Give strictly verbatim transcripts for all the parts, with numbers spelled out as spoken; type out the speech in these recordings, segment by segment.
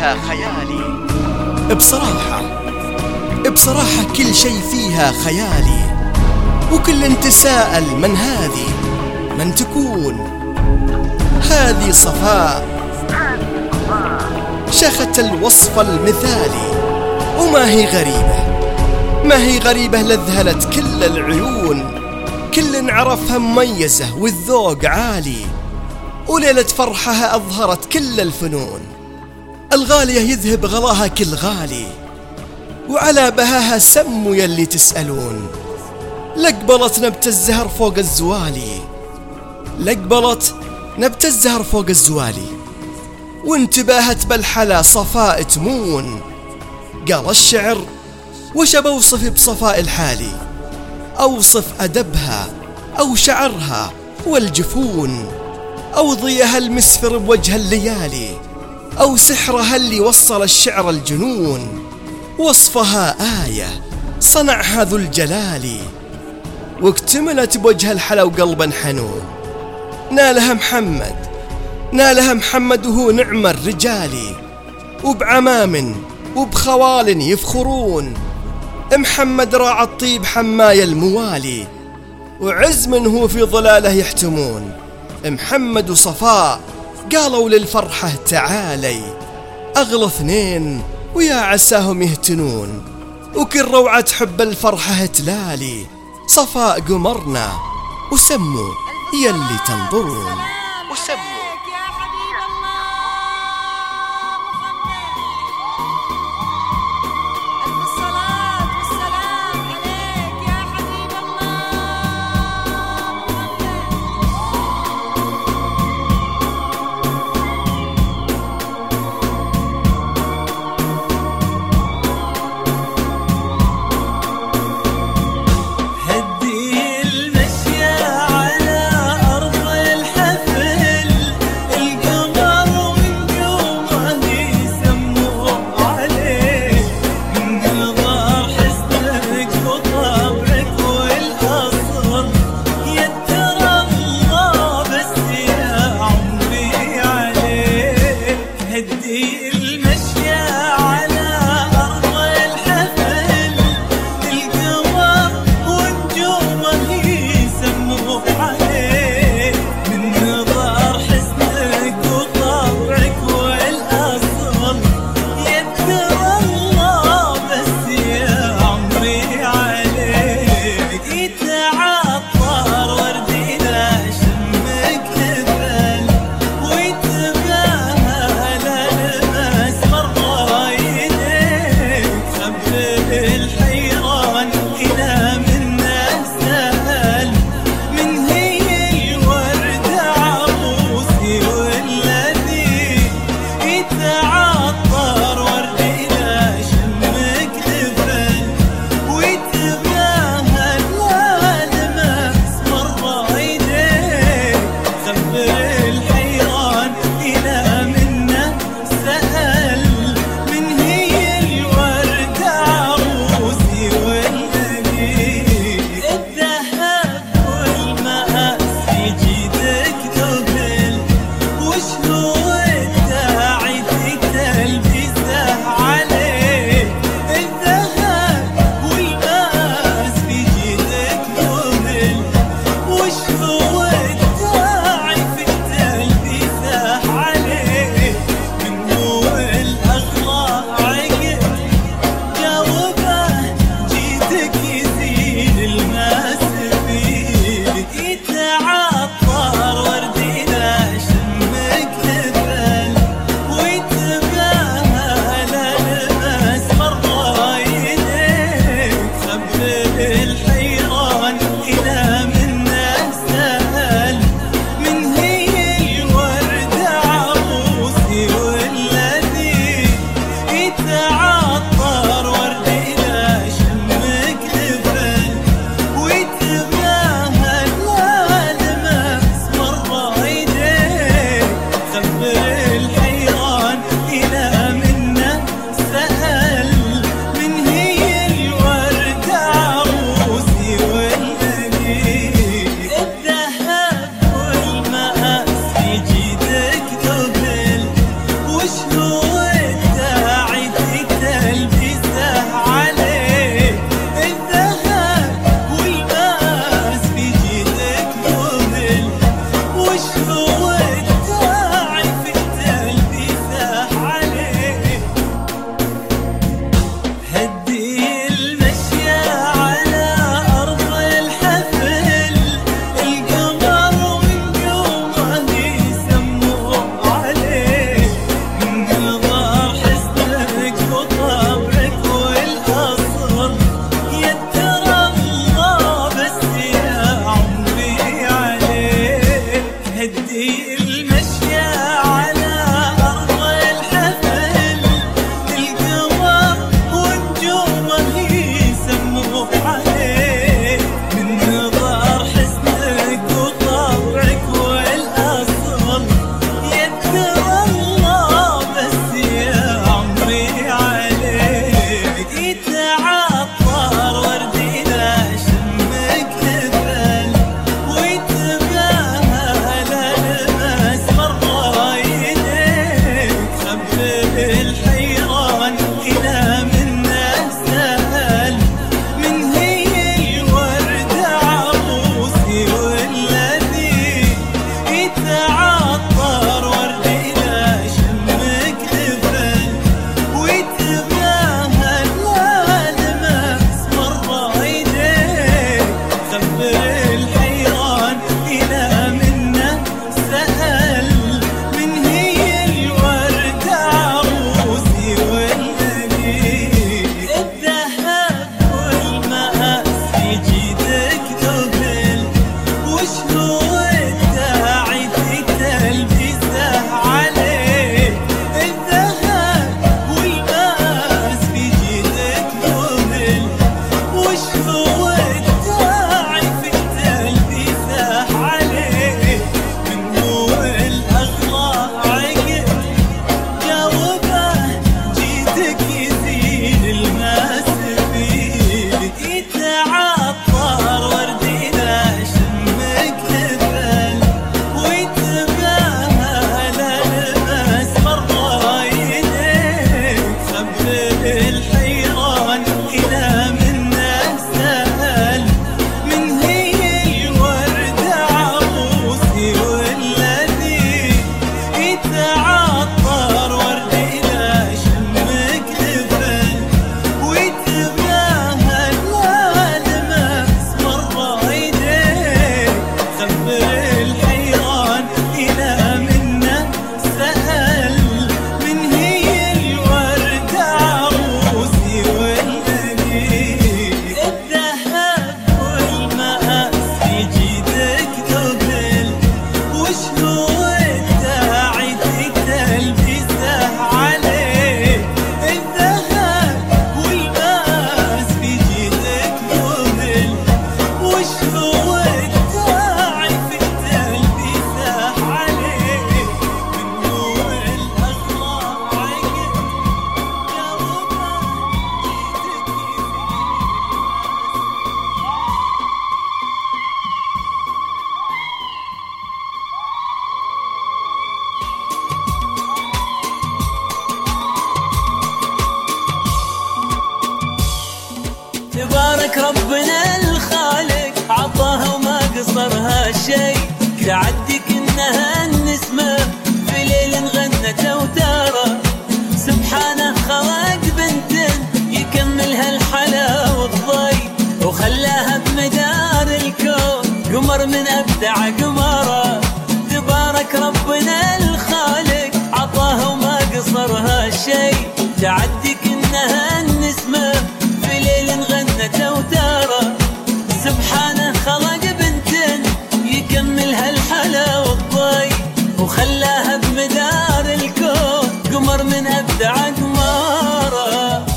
فيها خيالي. بصراحة بصراحة كل شي فيها خيالي، وكل تساءل من هذه، من تكون هذه صفاء، شخت الوصف المثالي. وما هي غريبة، ما هي غريبة لذهلت كل العيون، كل عرفها مميزة والذوق عالي، وليلة فرحها أظهرت كل الفنون. الغالية يذهب غلاها كل غالي، وعلى بهاها سموا يلي تسألون. لقبلت نبت الزهر فوق الزوالي، لقبلت نبت الزهر فوق الزوالي، وانتباهت بالحلا صفاء تمون. قال الشعر وش بوصف بصفاء الحالي؟ أوصف أدبها أو شعرها والجفون، أو ضيها المسفر بوجه الليالي، أو سحرها اللي وصل الشعر الجنون. وصفها آية صنعها ذو الجلال، واكتملت بوجه الحلا وقلبا حنون. نالها محمد نالها محمد وهو نعم الرجال، وبعمام وبخوال يفخرون. محمد راعى الطيب حماي الموالي، وعزم هو في ظلاله يحتمون. محمد وصفاء قالوا للفرحة تعالي، أغلى اثنين ويا عساهم يهتنون. وكل روعة حب الفرحة تلالي، صفاء قمرنا وسموا يلي تنظرون. وسموا هدي المشيا على أرض الحفل يتعطر ورد إلى شمك دفن ويتباهى الملمس مرة يديك خبر الحيران إلى منه سأل من هي الوردة عروسي والنبي الذهب والماس في جيدك ذهل وش هو الداعي تلبسه عليك الذهب والماس في جيدك ذهل وش هو الداعي تلبسه عليك من هو الأغلى عقد جاوبه جيتك يزيد الماس فيك يتعطر ورد إلى شمك دفن ويتباهى للماس مرة يديك خبر الحيران إلى منه سأل من هي الوردة عروسي والذي يتعطر ورد إلى شمك دفن ويتباهى الملمس مرة يديك خبر الحيران إلى منه سأل من هي الوردة عروسي والذي الذهب والماس في جيدك ذهل وش هو الداعي تلبسه عليك الذهب والماس في جيدك ذهل وش هو الداعي تلبسه عليك من هو الأغلى عقد جاوبه تبارك ربنا الخالق عطاها وما قصرها شي تعدي كأنها النسمة في ليل غنت وتارى سبحانه خلق بنت يكملها الحلا والضي وخلاها بمدار الكون قمر من أبدع قمرة تبارك ربنا الخالق عطاها وما قصرها شي تعدي كأنها النسمة في ليل غنت وتارى سبحانه خلق بنت يكملها الحلا والضي وخلاها بمدار الكون قمر من أبدع قمارة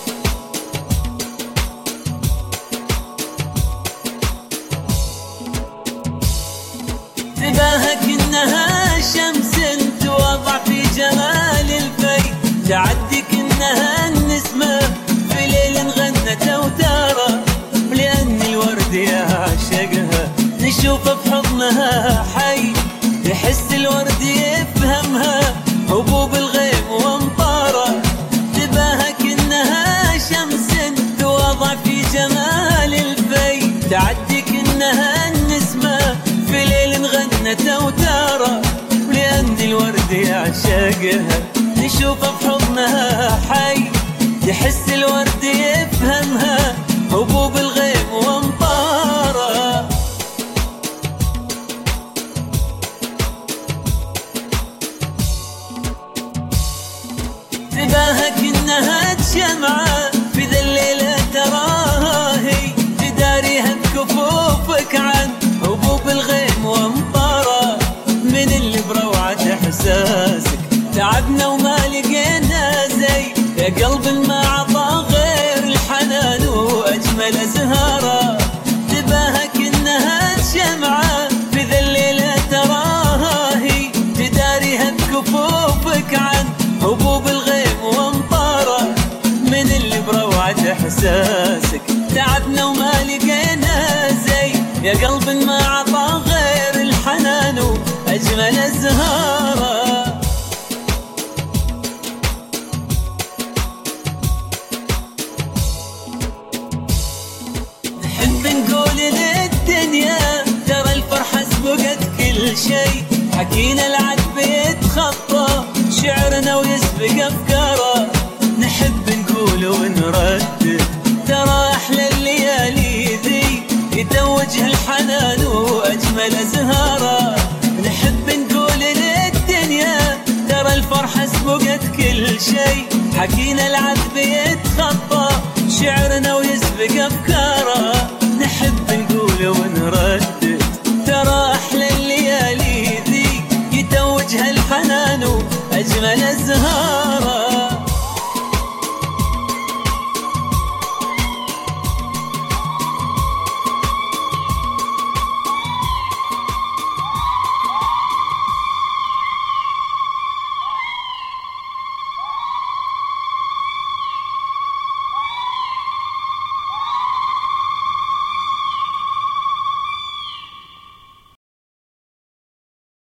تباهى كأنها شمس توضع في جمال الفي تعدي كأنها النسمة في ليل غنت وتارى لأن الورد يعشقها نشوفه بحضنها حي يحس الورد يفهمها هبوب الغيم وامطاره تباهى كأنها شمس توضع في جمال الفي تعدي كأنها النسمة في ليل غنت وتارى لأن الورد يعشقها نشوفه بحضنها حي يحس الورد يفهمها هبوب الغيم وامطاره تباهى كأنها شمعة في ذا الليلة تراها هي تداريها بكفوفك عن هبوب الغيم وامطاره من اللي بروعة إحساسك تعبنا وما لقينا زي يا قلب ما عطى غير الحنان وأجمل أزهاره تباهى كأنها شمعة في ذا الليلة تراها هي تداريها بكفوفك عن هبوب الغيم وامطاره من اللي بروعة إحساسك تعبنا وما لقينا زي يا قلب ما عطى غير الحنان وأجمل أزهاره نحب نقول للدنيا ترى الفرحة سبقت كل شيء حكينا العذب يتخطى شعرنا ويسبق أفكاره، نحب نقول ونردد ترى أحلى الليالي ذي يتوجه الحنان وأجمل أزهاره. نحب نقول للدنيا ترى الفرحة سبقت كل شيء، حكينا العذب يتخطى شعرنا ويسبق أفكاره.